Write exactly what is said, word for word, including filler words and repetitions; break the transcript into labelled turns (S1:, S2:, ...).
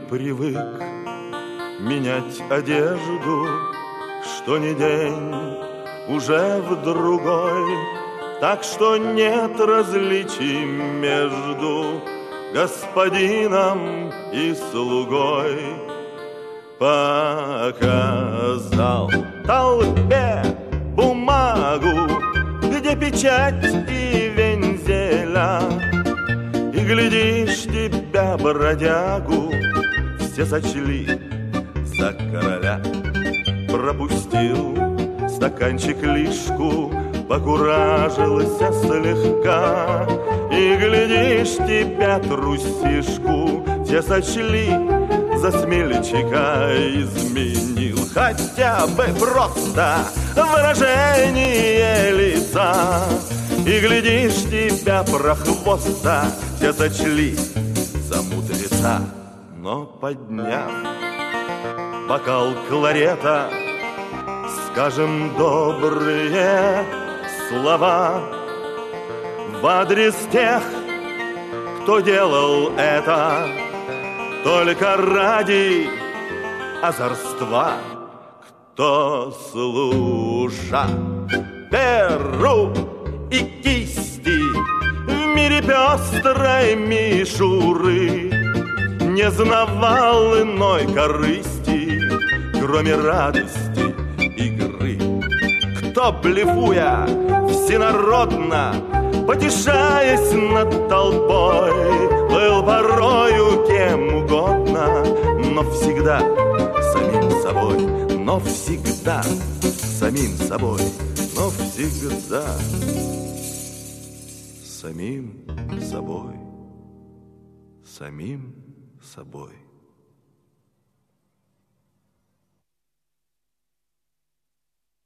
S1: привык менять одежду, что ни день уже в другой, так что нет различий между господином и слугой. Показал толпе бумагу, где печать и вензеля, и, глядишь, тебя, бродягу, все сочли за короля. Пропустил стаканчик лишку, покуражился слегка, и, глядишь, тебя, трусишку, все сочли за смельчака. Изменил хотя бы просто выражение лица, и, глядишь, тебя, прохвоста, все сочли за мудреца. Но, подняв бокал кларета, скажем добрые слова в адрес тех, кто делал это только ради озорства, кто, служа перу и кисти в мире пестрой мишуры, не знавал иной корысти, кроме радости игры. Кто, блефуя всенародно, потешаясь над толпой, был порою кем угодно, но всегда самим собой, но всегда самим собой, но всегда самим собой, самим собой.